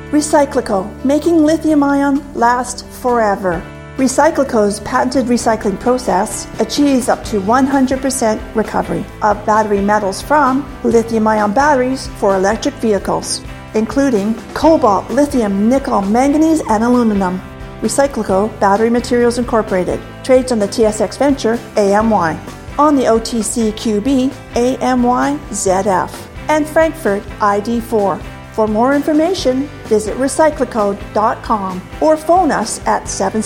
Recyclico, making lithium-ion last forever. Recyclico's patented recycling process achieves up to 100% recovery of battery metals from lithium-ion batteries for electric vehicles, including cobalt, lithium, nickel, manganese, and aluminum. Recyclico Battery Materials Incorporated trades on the TSX Venture AMY, on the OTCQB AMYZF, and Frankfurt ID4. For more information, visit recyclico.com or phone us at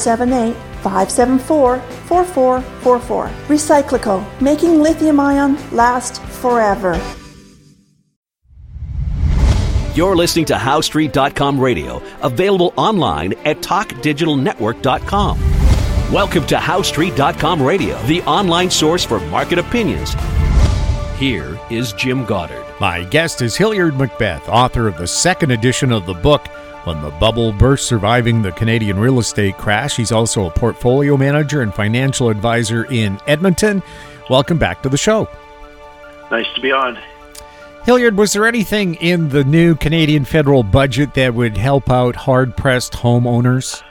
778-574-4444. Recyclico, making lithium-ion last forever. You're listening to HowStreet.com radio, available online at TalkDigitalNetwork.com. Welcome to HowStreet.com radio, the online source for market opinions. Here is Jim Goddard. My guest is Hilliard Macbeth, author of the second edition of the book, When the Bubble Burst, Surviving the Canadian Real Estate Crash. He's also a portfolio manager and financial advisor in Edmonton. Welcome back to the show. Nice to be on. Hilliard, was there anything in the new Canadian federal budget that would help out hard-pressed homeowners?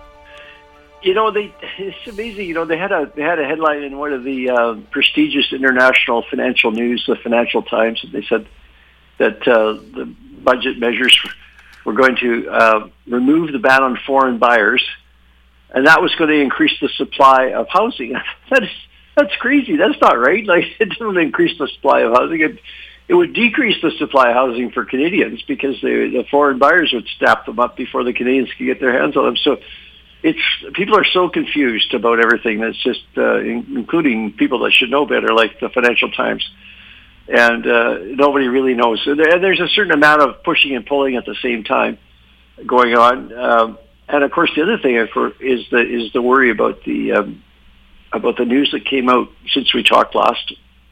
It's amazing. They had a headline in one of the prestigious international financial news, the Financial Times, and they said that the budget measures were going to remove the ban on foreign buyers, and that was going to increase the supply of housing. That's crazy. That's not right. It doesn't increase the supply of housing. It would decrease the supply of housing for Canadians because the foreign buyers would snap them up before the Canadians could get their hands on them. So people are so confused about everything. That's just including people that should know better, like the Financial Times, and nobody really knows. And there's a certain amount of pushing and pulling at the same time going on. And of course, the other thing is the worry about the news that came out since we talked last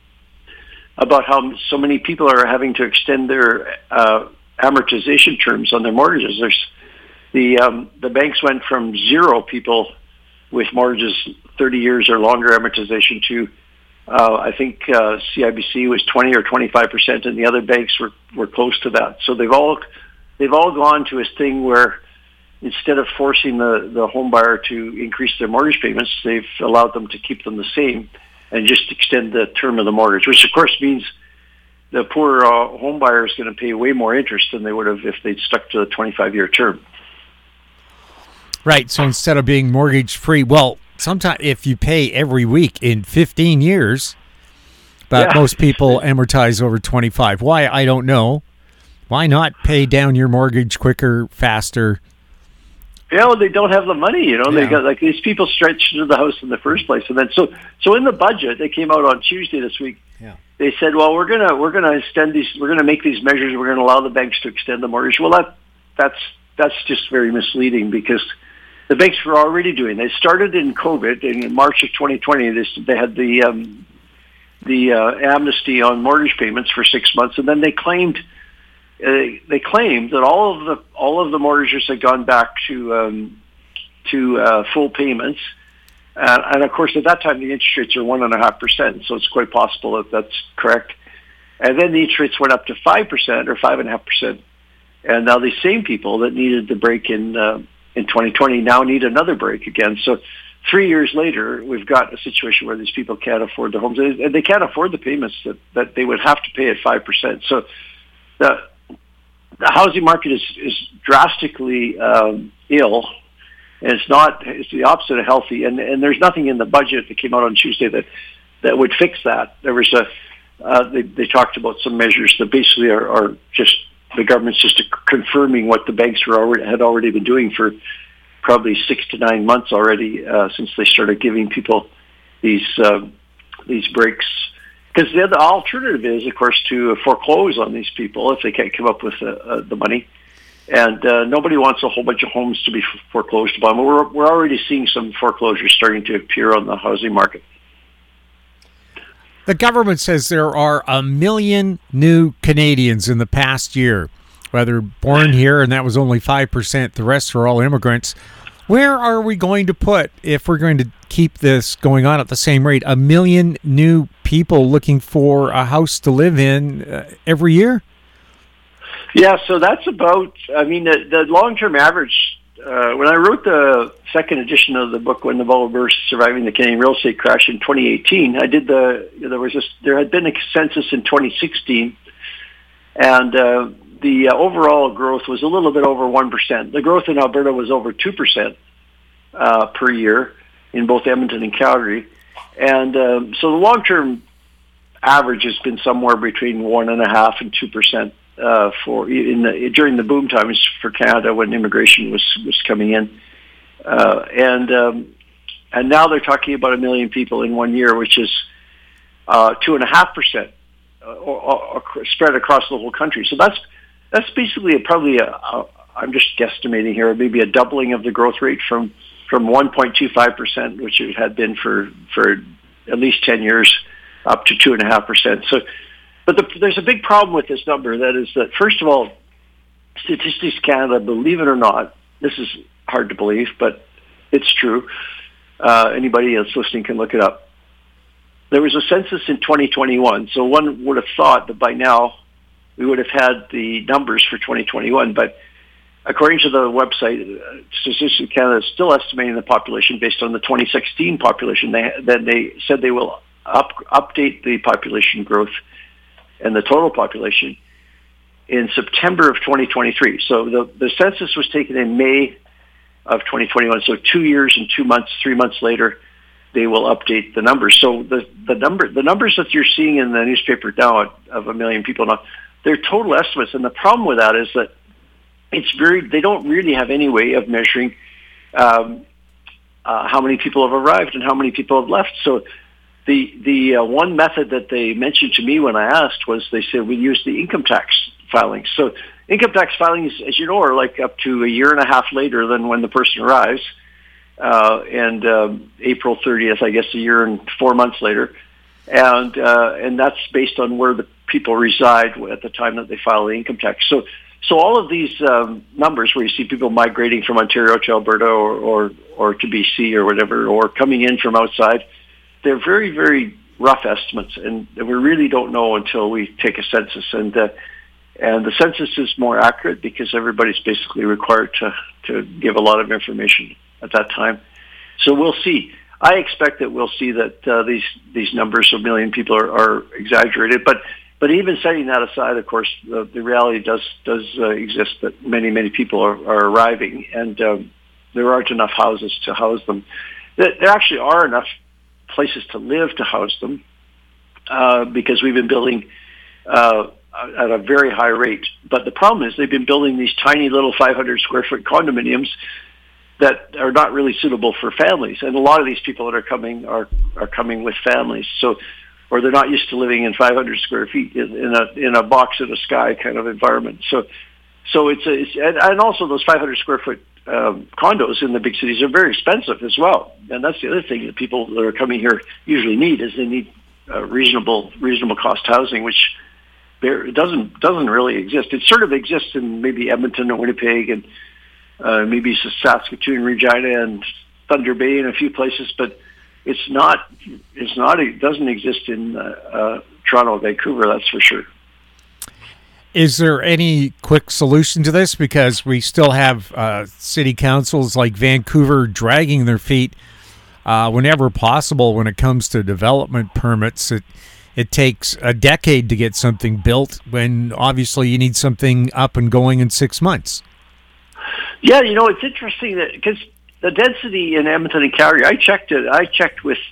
about how so many people are having to extend their amortization terms on their mortgages. The banks went from 0 people with mortgages 30 years or longer amortization to I think CIBC was 20 or 25%, and the other banks were close to that. So they've all gone to a thing where instead of forcing the home buyer to increase their mortgage payments, they've allowed them to keep them the same and just extend the term of the mortgage, which of course means the poor home buyer is going to pay way more interest than they would have if they'd stuck to the 25-year term. Right. So instead of being mortgage free, well, sometimes if you pay every week in 15 years, but most people amortize over 25. Why? I don't know. Why not pay down your mortgage quicker, faster? Yeah, well, they don't have the money, They got these people stretched into the house in the first place, and then so in the budget they came out on Tuesday this week. Yeah. They said, well, we're gonna extend these. We're gonna make these measures. We're gonna allow the banks to extend the mortgage. Well, that's just very misleading because the banks were already doing. They started in COVID in March of 2020. They had the amnesty on mortgage payments for 6 months, and then they claimed that all of the mortgages had gone back to full payments, and of course at that time the interest rates are 1.5%. So it's quite possible that that's correct. And then the interest rates went up to 5% or 5.5%, and now these same people that needed the break in 2020 now need another break again. So 3 years later, we've got a situation where these people can't afford the homes, and they can't afford the payments that they would have to pay at 5%. So the housing market is drastically ill, and it's the opposite of healthy. And there's nothing in the budget that came out on Tuesday that would fix that. There was they talked about some measures that basically are just the government's just confirming what the banks had already been doing for probably 6 to 9 months already since they started giving people these breaks. Because the other alternative is, of course, to foreclose on these people if they can't come up with the money. And nobody wants a whole bunch of homes to be foreclosed upon. We're already seeing some foreclosures starting to appear on the housing market. The government says there are 1 million new Canadians in the past year, whether born here, and that was only 5%. The rest are all immigrants. Where are we going to put, if we're going to keep this going on at the same rate, 1 million new people looking for a house to live in every year? Yeah, so that's about, the long-term average, when I wrote the second edition of the book, When the Bubble Burst, Surviving the Canadian Real Estate Crash in 2018, there had been a census in 2016, and the overall growth was a little bit over 1%. The growth in Alberta was over 2% per year in both Edmonton and Calgary. And so the long-term average has been somewhere between 1.5% and 2% during the boom times for Canada when immigration was coming in, and now they're talking about 1 million people in 1 year, which is 2.5% spread across the whole country. So that's basically probably I'm just guesstimating here, maybe a doubling of the growth rate from 1.25%, which it had been for at least 10 years, up to 2.5%. So. But there's a big problem with this number. That is that, first of all, Statistics Canada, believe it or not, this is hard to believe, but it's true. Anybody that's listening can look it up. There was a census in 2021, so one would have thought that by now we would have had the numbers for 2021. But according to the website, Statistics Canada is still estimating the population based on the 2016 population. They said they will update the population growth and the total population in September of 2023. So the census was taken in May of 2021. So 2 years and 2 months, 3 months later, they will update the numbers. So the numbers that you're seeing in the newspaper now of 1 million people now, they're total estimates. And the problem with that is that they don't really have any way of measuring how many people have arrived and how many people have left. So the one method that they mentioned to me when I asked was they said we use the income tax filings. So income tax filings, as you know, are like up to a year and a half later than when the person arrives, and April 30th, I guess, a year and 4 months later, and that's based on where the people reside at the time that they file the income tax. So all of these numbers, where you see people migrating from Ontario to Alberta or to BC or whatever, or coming in from outside, they're very, very rough estimates, and we really don't know until we take a census. And the census is more accurate because everybody's basically required to give a lot of information at that time. So we'll see. I expect that we'll see that these numbers of 1 million people are exaggerated. But even setting that aside, of course, the reality does exist that many people are arriving, and there aren't enough houses to house them. There actually are enough places to live to house them because we've been building at a very high rate. But the problem is they've been building these tiny little 500 square foot condominiums that are not really suitable for families. And a lot of these people that are coming are coming with families. So, or they're not used to living in 500 square feet in a box in the sky kind of environment. So and also those 500 square foot condos in the big cities are very expensive as well. And that's the other thing that people that are coming here usually need, is they need reasonable cost housing, which doesn't really exist. It sort of exists in maybe Edmonton or Winnipeg and maybe Saskatoon, Regina, and Thunder Bay and a few places, but it doesn't exist in Toronto, Vancouver, that's for sure. Is there any quick solution to this? Because we still have city councils like Vancouver dragging their feet whenever possible when it comes to development permits. It takes a decade to get something built when obviously you need something up and going in 6 months. Yeah, it's interesting that because the density in Edmonton and Calgary, I checked it. I checked with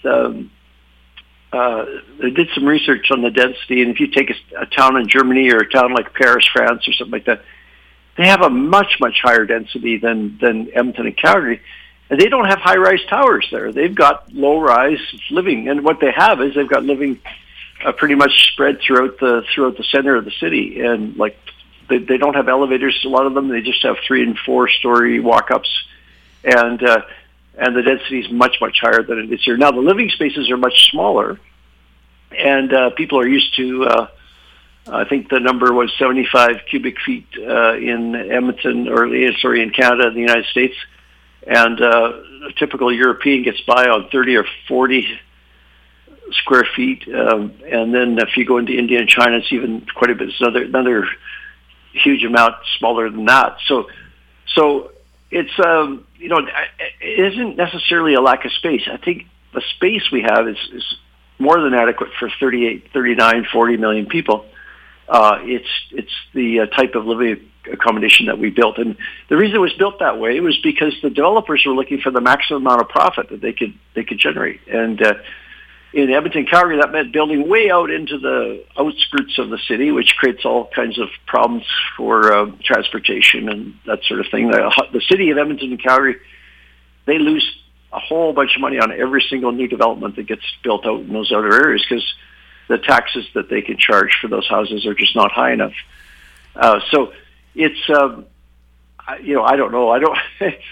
I did some research on the density, and if you take a town in Germany or a town like Paris, France, or something like that, they have a much higher density than Edmonton and Calgary, and they don't have high-rise towers there. They've got low-rise living, and what they have is they've got living pretty much spread throughout the center of the city, and like they don't have elevators. A lot of them, they just have 3- and 4-story walk-ups, and the density is much higher than it is here. Now, the living spaces are much smaller, and people are used to, I think the number was 75 cubic feet in Edmonton, in Canada and the United States, and a typical European gets by on 30 or 40 square feet, and then if you go into India and China, it's even quite a bit. It's another huge amount smaller than that. So it's it isn't necessarily a lack of space. I think the space we have is more than adequate for 38, 39, 40 million people. It's the type of living accommodation that we built, and the reason it was built that way was because the developers were looking for the maximum amount of profit that they could generate. And in Edmonton, Calgary, that meant building way out into the outskirts of the city, which creates all kinds of problems for transportation and that sort of thing. The city of Edmonton and Calgary, they lose a whole bunch of money on every single new development that gets built out in those outer areas because the taxes that they can charge for those houses are just not high enough. So it's, I don't know. I don't.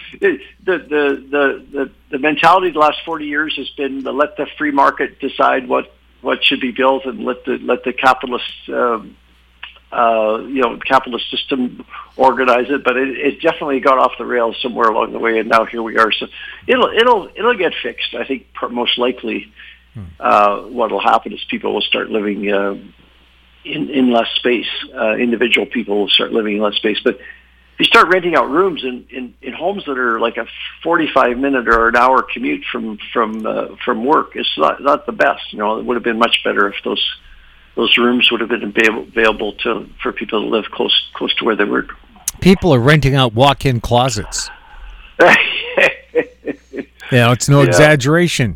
The mentality the last 40 years has been to let the free market decide what should be built and let the capitalist capitalist system organize it. But it definitely got off the rails somewhere along the way, and now here we are. So it'll get fixed. I think most likely what will happen is people will start living in less space. Individual people will start living in less space, but if you start renting out rooms in homes that are like a 45-minute or an hour commute from work, it's not the best. It would have been much better if those rooms would have been available for people to live close to where they work. People are renting out walk-in closets. It's no exaggeration.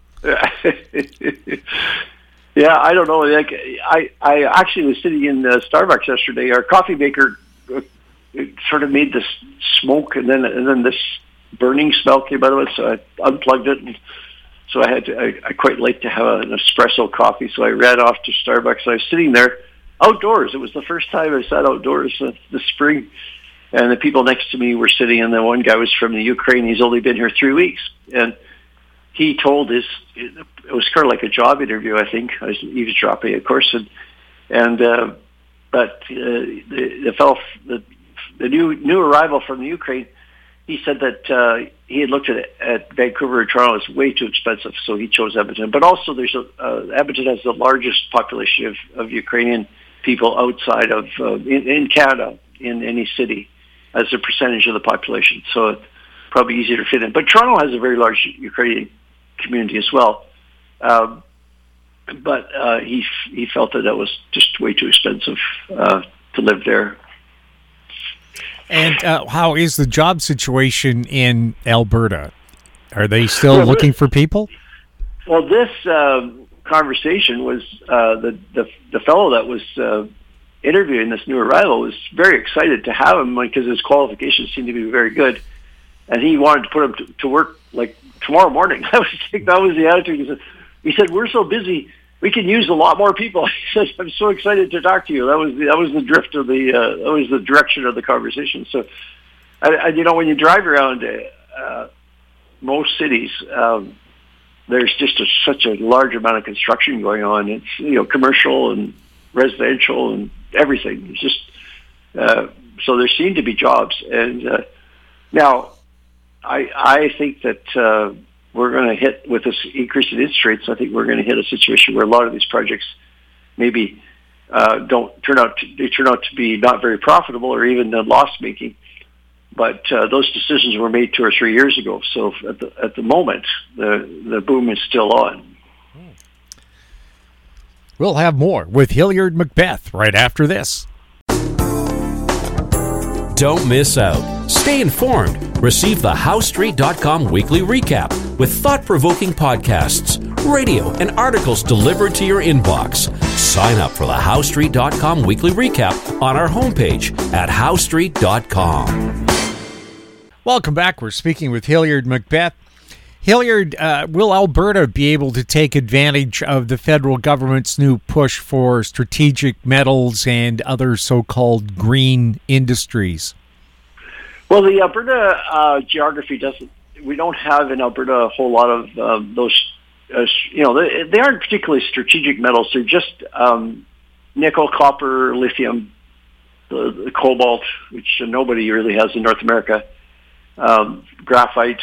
Yeah, I don't know. Like, I actually was sitting in Starbucks yesterday. Our coffee maker it sort of made this smoke, and then this burning smell came out of it. So I unplugged it, and so I quite like to have an espresso coffee. So I ran off to Starbucks. I was sitting there outdoors. It was the first time I sat outdoors this spring, and the people next to me were sitting, and the one guy was from the Ukraine. He's only been here 3 weeks, and he told it was kind of like a job interview, I think. I was eavesdropping, of course, but the fellow, the new arrival from the Ukraine, he said that he had looked at Vancouver and Toronto as way too expensive, so he chose Edmonton. But also, Edmonton has the largest population of Ukrainian people outside of in Canada in any city as a percentage of the population. So it's probably easier to fit in. But Toronto has a very large Ukrainian community as well. But he felt that was just way too expensive to live there. And how is the job situation in Alberta? Are they still looking for people? Well, this conversation was the fellow that was interviewing this new arrival was very excited to have him because his qualifications seemed to be very good, and he wanted to put him to work like tomorrow morning. That was the attitude. He said, "We're so busy, we can use a lot more people." He said, "I'm so excited to talk to you." That was the drift of that was the direction of the conversation. So, when you drive around most cities, there's just such a large amount of construction going on. It's commercial and residential and everything. It's just so there seem to be jobs, and now I think that. We're going to hit with this increase in interest rates. I think we're going to hit a situation where a lot of these projects maybe turn out to be not very profitable or even loss making. But those decisions were made 2 or 3 years ago. So at the moment, the boom is still on. We'll have more with Hilliard Macbeth right after this. Don't miss out. Stay informed. Receive the HowStreet.com weekly recap with thought-provoking podcasts, radio, and articles delivered to your inbox. Sign up for the HowStreet.com weekly recap on our homepage at HowStreet.com. Welcome back. We're speaking with Hilliard Macbeth. Hilliard, will Alberta be able to take advantage of the federal government's new push for strategic metals and other so-called green industries? Well, the Alberta geography doesn't. We don't have in Alberta a whole lot of those. They aren't particularly strategic metals. They're just nickel, copper, lithium, the cobalt, which nobody really has in North America, graphite.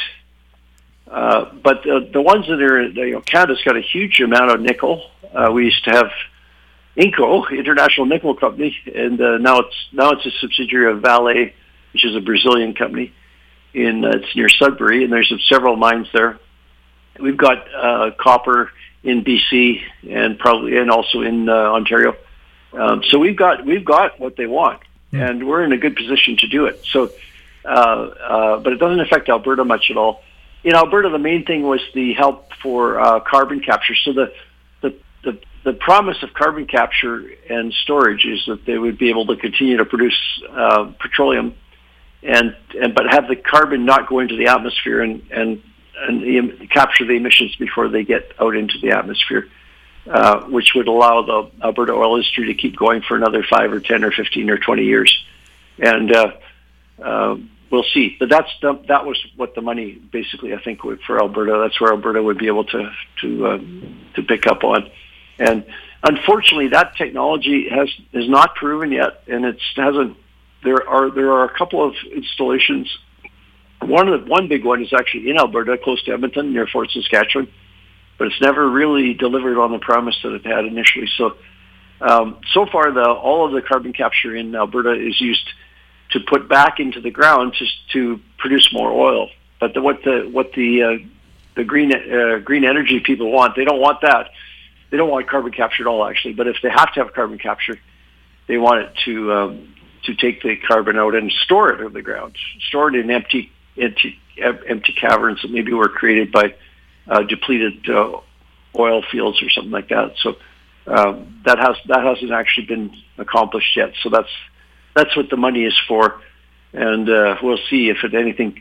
But the ones that are, Canada's got a huge amount of nickel. We used to have Inco, International Nickel Company, and now it's a subsidiary of Vale, which is a Brazilian company. It's near Sudbury, and there's several mines there. We've got copper in BC and also in Ontario. So we've got what they want, and we're in a good position to do it. So, but it doesn't affect Alberta much at all. In Alberta, the main thing was the help for carbon capture. So the promise of carbon capture and storage is that they would be able to continue to produce petroleum, but have the carbon not go into the atmosphere and capture the emissions before they get out into the atmosphere, which would allow the Alberta oil industry to keep going for another 5 or 10 or 15 or 20 years. And we'll see. But that was what the money basically, I think, for Alberta. That's where Alberta would be able to pick up on. And unfortunately, that technology is not proven yet, and it hasn't. There are a couple of installations. One big one is actually in Alberta, close to Edmonton, near Fort Saskatchewan, but it's never really delivered on the promise that it had initially. So, so far, all of the carbon capture in Alberta is used to put back into the ground to produce more oil. But what the green energy people want, they don't want that. They don't want carbon capture at all, actually. But if they have to have carbon capture, they want it to take the carbon out and store it in the ground, store it in empty caverns that maybe were created by depleted oil fields or something like that. So that hasn't actually been accomplished yet. So that's what the money is for, and we'll see if anything.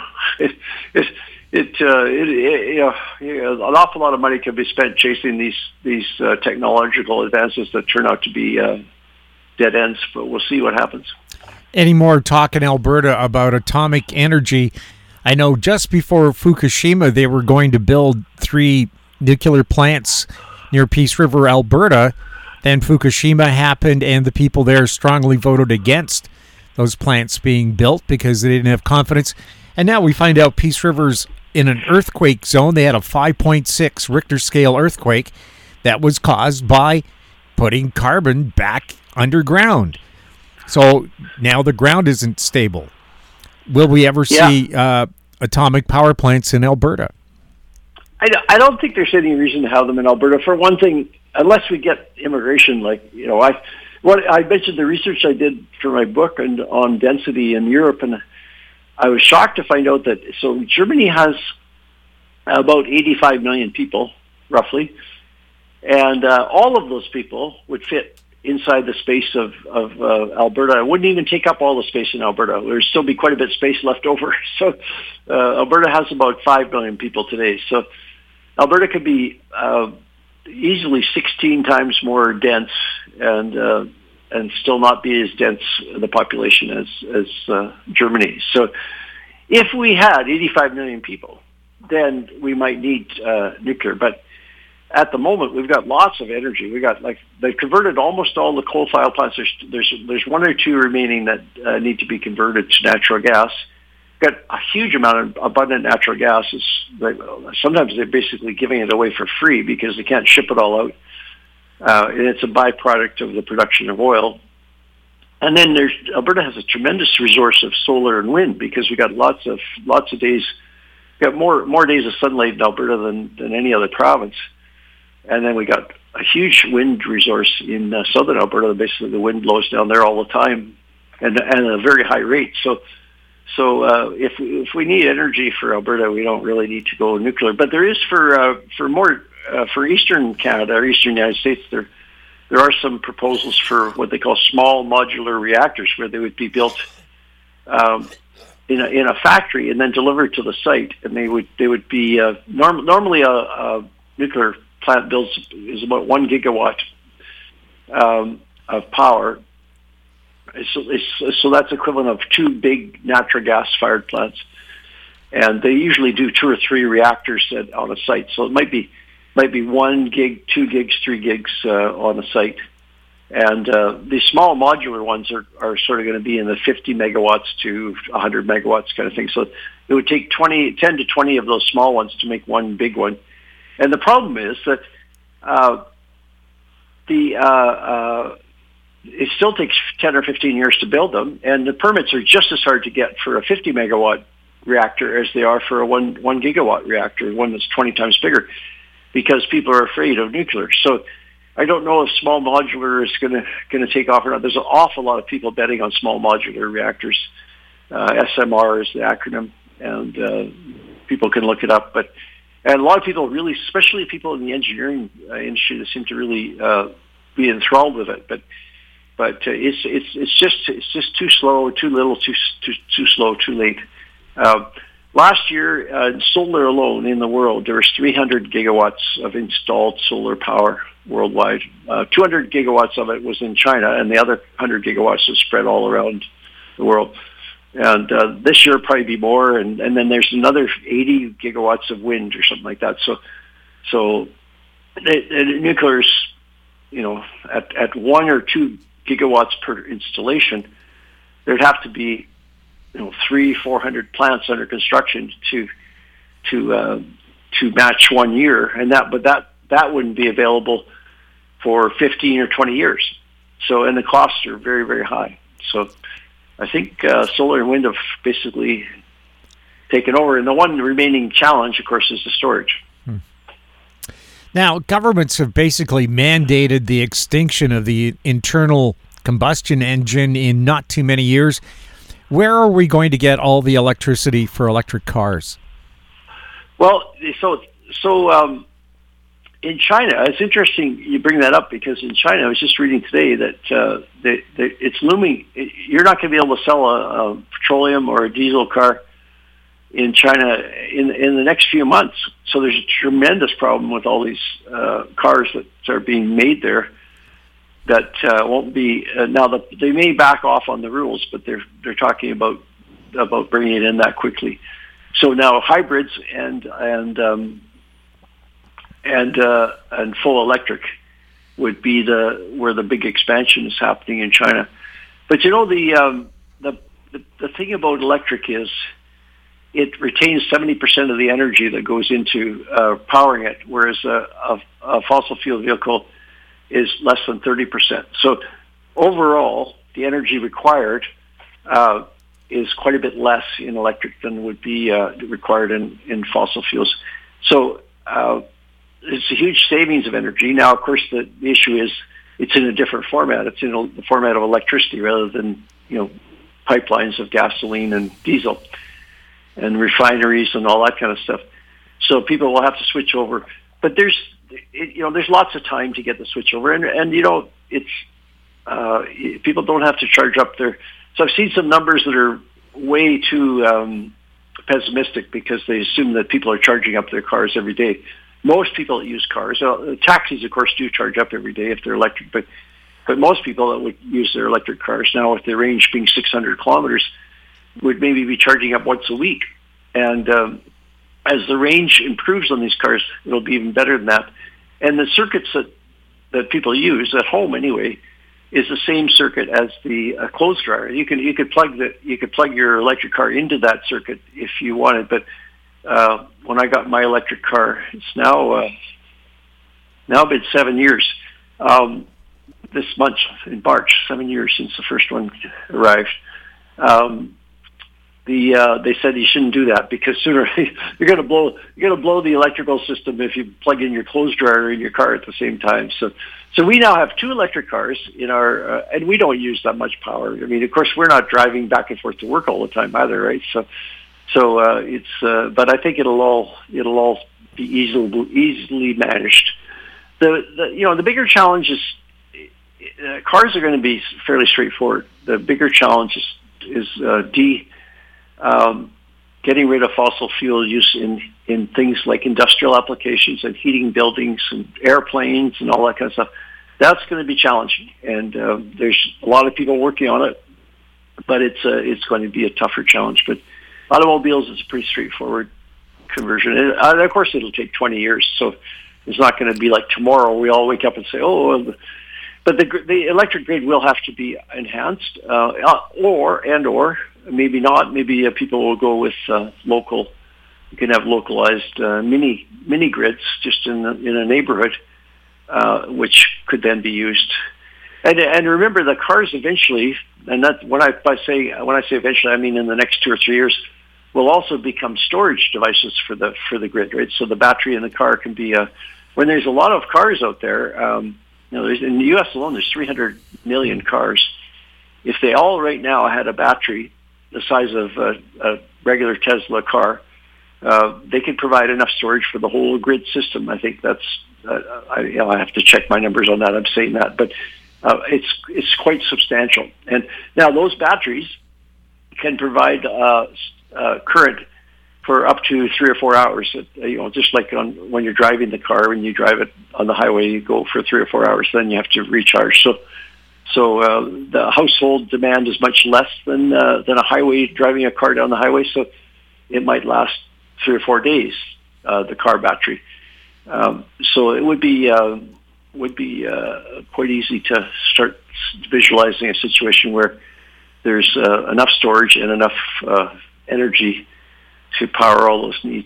An awful lot of money can be spent chasing these technological advances that turn out to be dead ends. But we'll see what happens. Any more talk in Alberta about atomic energy? I know just before Fukushima, they were going to build 3 nuclear plants near Peace River, Alberta. Then Fukushima happened, and the people there strongly voted against those plants being built because they didn't have confidence. And now we find out Peace River's in an earthquake zone. They had a 5.6 Richter scale earthquake that was caused by putting carbon back underground. So now the ground isn't stable. Will we ever see atomic power plants in Alberta? I don't think there's any reason to have them in Alberta. For one thing, unless we get immigration, I mentioned the research I did for my book on density in Europe, and I was shocked to find out that Germany has about 85 million people, roughly, and all of those people would fit inside the space of Alberta. It wouldn't even take up all the space in Alberta. There'd still be quite a bit of space left over. So Alberta has about 5 million people today. So Alberta could be easily 16 times more dense and still not be as dense the population as Germany. So if we had 85 million people, then we might need nuclear. But at the moment, we've got lots of energy. They've converted almost all the coal-fired plants. There's 1 or 2 remaining that need to be converted to natural gas. Got a huge amount of abundant natural gas. Sometimes they're basically giving it away for free because they can't ship it all out. And it's a byproduct of the production of oil. And then Alberta has a tremendous resource of solar and wind because we got lots of days. We got more days of sunlight in Alberta than any other province. And then we got a huge wind resource in southern Alberta. Basically, the wind blows down there all the time, and at a very high rate. So if we need energy for Alberta, we don't really need to go nuclear. But there is for Eastern Canada or Eastern United States, there are some proposals for what they call small modular reactors, where they would be built in a factory and then delivered to the site, and they would be normally a nuclear plant is about 1 gigawatt of power. So that's equivalent of 2 big natural gas-fired plants, and they usually do 2 or 3 reactors on a site. So it might be 1 gig, 2 gigs, 3 gigs on the site, and the small modular ones are sort of going to be in the 50 megawatts to 100 megawatts kind of thing. So it would take 10 to 20 of those small ones to make one big one. And the problem is that it still takes 10 or 15 years to build them, and the permits are just as hard to get for a 50 megawatt reactor as they are for a 1 gigawatt reactor, one that's 20 times bigger, because people are afraid of nuclear. So I don't know if small modular is going to take off or not. There's an awful lot of people betting on small modular reactors. SMR is the acronym, and people can look it up. And a lot of people really, especially people in the engineering industry, that seem to really be enthralled with it. But it's just too slow, too little, too slow, too late. Last year, in solar alone in the world, there was 300 gigawatts of installed solar power worldwide. 200 gigawatts of it was in China, and the other 100 gigawatts was spread all around the world. And this year probably be more, and then there's another 80 gigawatts of wind or something like that. So nuclear's, at 1 or 2 gigawatts per installation, there'd have to be 300-400 plants under construction to match 1 year, and that wouldn't be available for 15 or 20 years. So, and the costs are very, very high. So I think solar and wind have basically taken over, and the one remaining challenge, of course, is the storage. Now, governments have basically mandated the extinction of the internal combustion engine in not too many years. Where are we going to get all the electricity for electric cars? Well, so in China, it's interesting you bring that up, because in China, I was just reading today that it's looming. You're not going to be able to sell a petroleum or a diesel car in China in the next few months. So there's a tremendous problem with all these cars that are being made there that won't be now. They may back off on the rules, but they're talking about bringing it in that quickly. So now hybrids and full electric would be where the big expansion is happening in China. But the thing about electric is it retains 70% of the energy that goes into powering it, whereas a fossil fuel vehicle is less than 30%. So overall, the energy required is quite a bit less in electric than would be required in fossil fuels. So it's a huge savings of energy. Now, of course, the issue is it's in a different format. It's in the format of electricity rather than pipelines of gasoline and diesel and refineries and all that kind of stuff. So people will have to switch over. But there's lots of time to get the switch over, and it's people don't have to charge up their. So I've seen some numbers that are way too pessimistic, because they assume that people are charging up their cars every day. Most people that use cars, taxis, of course, do charge up every day if they're electric, but most people that would use their electric cars now, with their range being 600 kilometers, would maybe be charging up once a week. And as the range improves on these cars, it'll be even better than that. And the circuits that people use at home anyway is the same circuit as the clothes dryer. You could plug your electric car into that circuit if you wanted. But when I got my electric car, it's now been 7 years. This month in March, 7 years since the first one arrived. They said you shouldn't do that, because sooner you're going to blow the electrical system if you plug in your clothes dryer in your car at the same time. So we now have 2 electric cars in our, and we don't use that much power. I mean, of course, we're not driving back and forth to work all the time either, right? So it's, but I think it'll all be easily managed. The bigger challenge is cars are going to be fairly straightforward. The bigger challenge is getting rid of fossil fuel use in things like industrial applications and heating buildings and airplanes and all that kind of stuff. That's going to be challenging, and there's a lot of people working on it, but it's going to be a tougher challenge. But automobiles is a pretty straightforward conversion, and of course it'll take 20 years. So it's not going to be like tomorrow we all wake up and say, oh. But the electric grid will have to be enhanced, or maybe not. Maybe people will go with local. You can have localized mini grids just in a neighborhood, which could then be used. And remember, the cars eventually, and that when I say eventually, I mean in the next 2 or 3 years, will also become storage devices for the grid, right? So the battery in the car can be when there's a lot of cars out there. In the U.S. alone, there's 300 million cars. If they all right now had a battery the size of a regular Tesla car, they could provide enough storage for the whole grid system. I think that's I have to check my numbers on that. I'm saying that, but it's quite substantial. And now those batteries can provide current for up to 3 or 4 hours. Just like when you're driving the car, when you drive it on the highway, you go for 3 or 4 hours, then you have to recharge. So the household demand is much less than a highway, driving a car down the highway. So it might last 3 or 4 days, the car battery. So it would be quite easy to start visualizing a situation where there's enough storage and enough energy to power all those needs.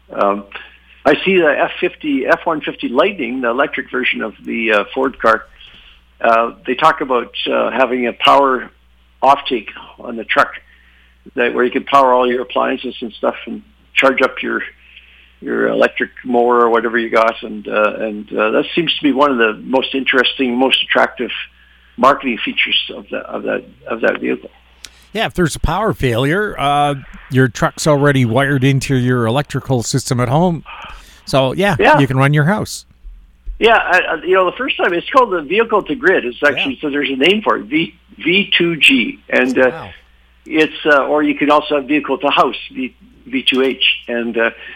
I see the F-150 Lightning, the electric version of the Ford car. They talk about having a power offtake on the truck, where you can power all your appliances and stuff and charge up your electric mower or whatever you got, and that seems to be one of the most interesting, most attractive marketing features of that vehicle. Yeah, if there's a power failure, your truck's already wired into your electrical system at home, so you can run your house. Yeah, the first time it's called the vehicle to grid. It's actually so there's a name for it, V2G, and it's or you can also have vehicle to house, V2H, and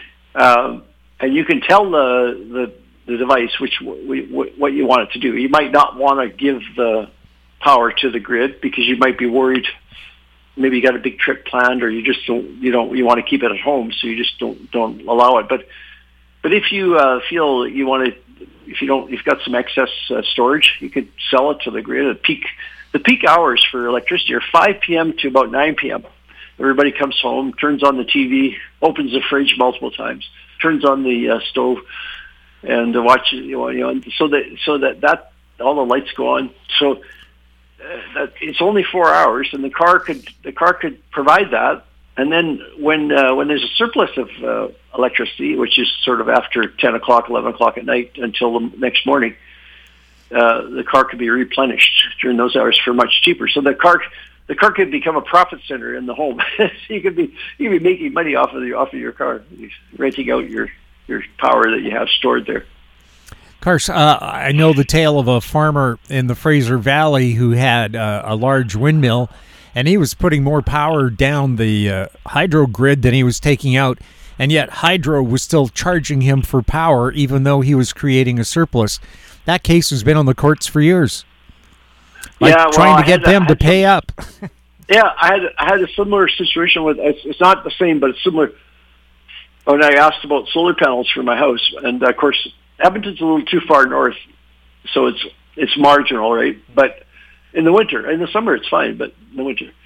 you can tell the device what you want it to do. You might not want to give the power to the grid because you might be worried. Maybe you got a big trip planned, or you want to keep it at home, so you just don't allow it. But if you feel you want to, if you've got some excess storage, you could sell it to the grid. The peak hours for electricity are 5 p.m. to about 9 p.m. Everybody comes home, turns on the TV, opens the fridge multiple times, turns on the stove, and watches. So that all the lights go on. So that it's only 4 hours, and the car could provide that. And then when there's a surplus of electricity, which is sort of after 10 o'clock, 11 o'clock at night until the next morning, the car could be replenished during those hours for much cheaper. So the car could become a profit center in the home. So you could be making money off of your car, renting out your power that you have stored there. Cars, I know the tale of a farmer in the Fraser Valley who had a large windmill, and he was putting more power down the hydro grid than he was taking out, and yet hydro was still charging him for power even though he was creating a surplus. That case has been on the courts for years. Trying to get them to pay up. Yeah, I had a similar situation with, it's not the same, but it's similar. When I asked about solar panels for my house, and of course, Edmonton's a little too far north, so it's marginal, right? But in the summer it's fine, but in the winter.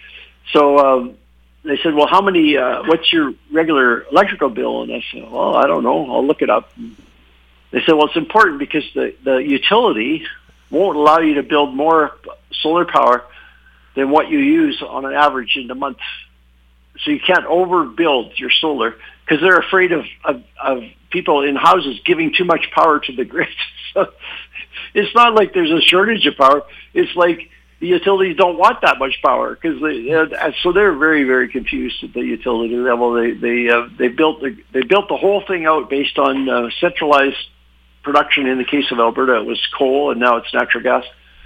So they said, well, how many, what's your regular electrical bill? And I said, well, I don't know. I'll look it up. And they said, well, it's important because the utility won't allow you to build more solar power than what you use on an average in the month. So you can't overbuild your solar because they're afraid of people in houses giving too much power to the grid. So it's not like there's a shortage of power. It's like the utilities don't want that much power because so they're very, very confused at the utility level. They built the whole thing out based on centralized production. In the case of Alberta, it was coal, and now it's natural gas.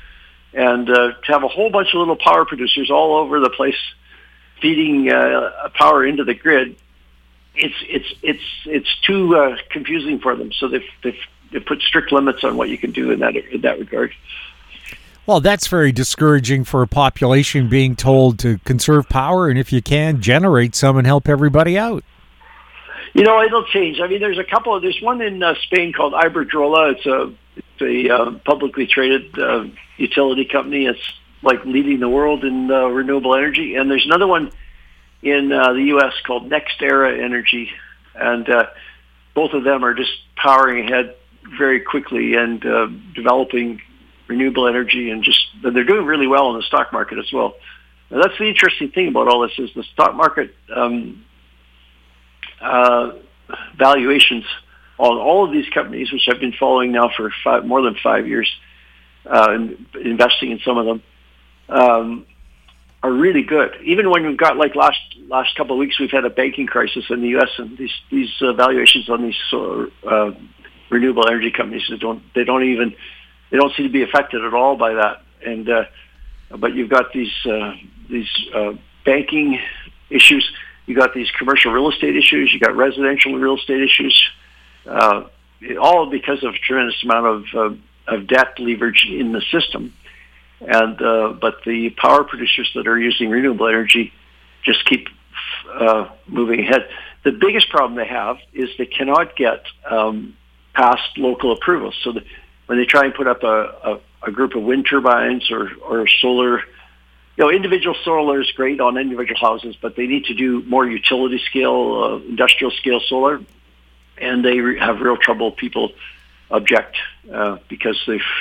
And to have a whole bunch of little power producers all over the place feeding power into the grid, it's too confusing for them. So they put strict limits on what you can do in that regard. Well, that's very discouraging for a population being told to conserve power, and if you can, generate some and help everybody out. It'll change. I mean, there's one in Spain called Iberdrola. It's a publicly traded utility company. It's like leading the world in renewable energy. And there's another one in the U.S. called NextEra Energy. And both of them are just powering ahead very quickly and developing renewable energy, and they're doing really well in the stock market as well. Now, that's the interesting thing about all this is the stock market valuations on all of these companies, which I've been following now for more than 5 years, and investing in some of them, are really good. Even when we've got like last couple of weeks, we've had a banking crisis in the U.S. and these valuations on these renewable energy companies they don't seem to be affected at all by that. And but you've got these banking issues, you got these commercial real estate issues, you got residential real estate issues, all because of a tremendous amount of debt leverage in the system. And but the power producers that are using renewable energy just keep moving ahead. The biggest problem they have is they cannot get past local approvals. So when they try and put up a group of wind turbines or solar, individual solar is great on individual houses, but they need to do more utility scale, industrial scale solar, and they have real trouble. People object because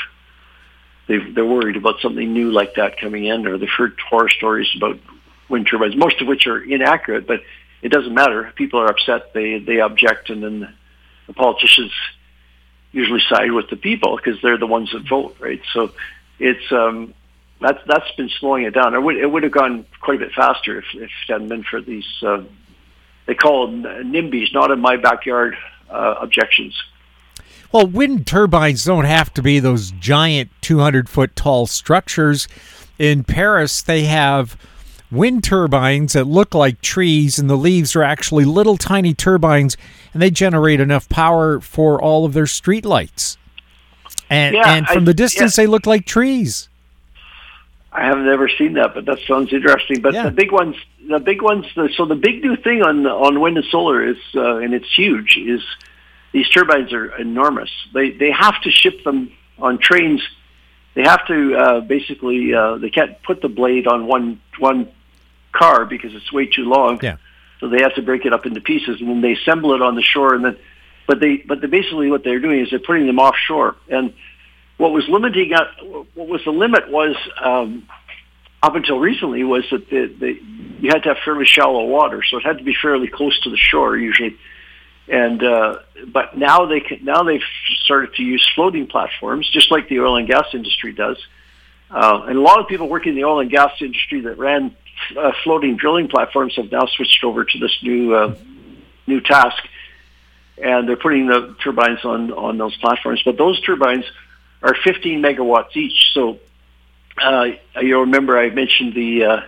they're worried about something new like that coming in, or they've heard horror stories about wind turbines, most of which are inaccurate, but it doesn't matter. People are upset, they object, and then the politicians usually side with the people because they're the ones that vote, right? So it's that's been slowing it down. It would have gone quite a bit faster if it hadn't been for these, they call them NIMBYs, not in my backyard objections. Well, wind turbines don't have to be those giant 200-foot tall structures. In Paris, they have wind turbines that look like trees, and the leaves are actually little tiny turbines, and they generate enough power for all of their street lights. And from the distance, they look like trees. I have never seen that, but that sounds interesting. But the big ones. So the big new thing on wind and solar is, and it's huge, is these turbines are enormous. They have to ship them on trains. They have to basically they can't put the blade on one car because it's way too long. Yeah. So they have to break it up into pieces, and then they assemble it on the shore. And then, but they basically what they're doing is they're putting them offshore. And what was the limit was up until recently was that you had to have fairly shallow water, so it had to be fairly close to the shore usually. And but now they've started to use floating platforms, just like the oil and gas industry does. And a lot of people working in the oil and gas industry that ran floating drilling platforms have now switched over to this new task, and they're putting the turbines on those platforms. But those turbines are 15 megawatts each. So you'll remember I mentioned the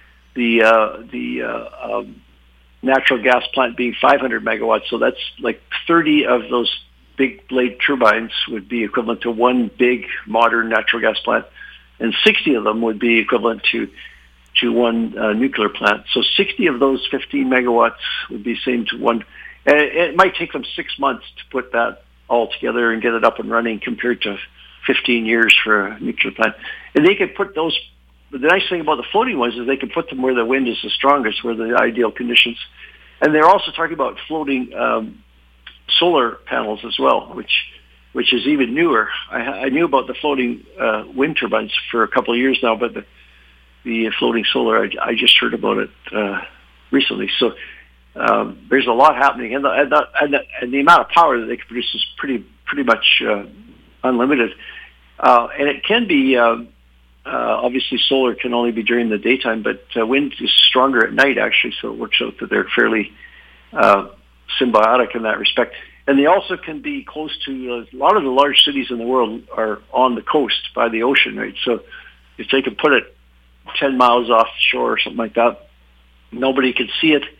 natural gas plant being 500 megawatts. So that's like 30 of those big blade turbines would be equivalent to one big modern natural gas plant, and 60 of them would be equivalent to one nuclear plant. So 60 of those 15 megawatts would be same to one. And it might take them 6 months to put that all together and get it up and running compared to 15 years for a nuclear plant. And they could put those. The nice thing about the floating ones is they can put them where the wind is the strongest, where the ideal conditions. And they're also talking about floating solar panels as well, which is even newer. I knew about the floating wind turbines for a couple of years now, but the floating solar, I just heard about it recently. So there's a lot happening, and the amount of power that they can produce is pretty much unlimited. And it can be. Obviously, solar can only be during the daytime, but wind is stronger at night, actually, so it works out that they're fairly symbiotic in that respect. And they also can be close to a lot of the large cities in the world are on the coast by the ocean, right? So if they could put it 10 miles off the shore or something like that, nobody could see it,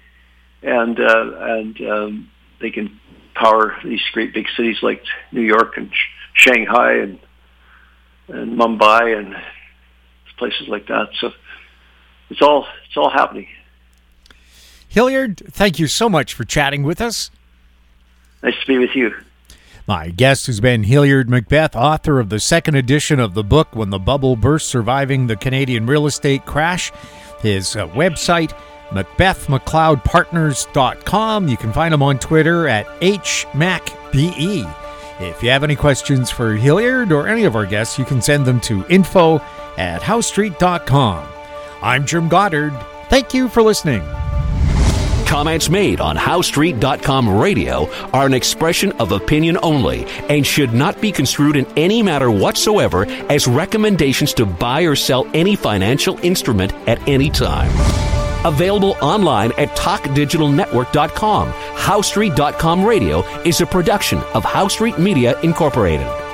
and they can power these great big cities like New York and Shanghai and Mumbai and places like that. So it's all happening. Hilliard, thank you so much for chatting with us. Nice to be with you. My guest has been Hilliard McBeth, author of the second edition of the book, When the Bubble Burst, Surviving the Canadian Real Estate Crash. His website, McBethMcLeodPartners.com. You can find him on Twitter at HMacBE. If you have any questions for Hilliard or any of our guests, you can send them to info@howestreet.com. I'm Jim Goddard. Thank you for listening. Comments made on HowStreet.com radio are an expression of opinion only and should not be construed in any matter whatsoever as recommendations to buy or sell any financial instrument at any time. Available online at TalkDigitalNetwork.com. HowStreet.com radio is a production of HowStreet Media Incorporated.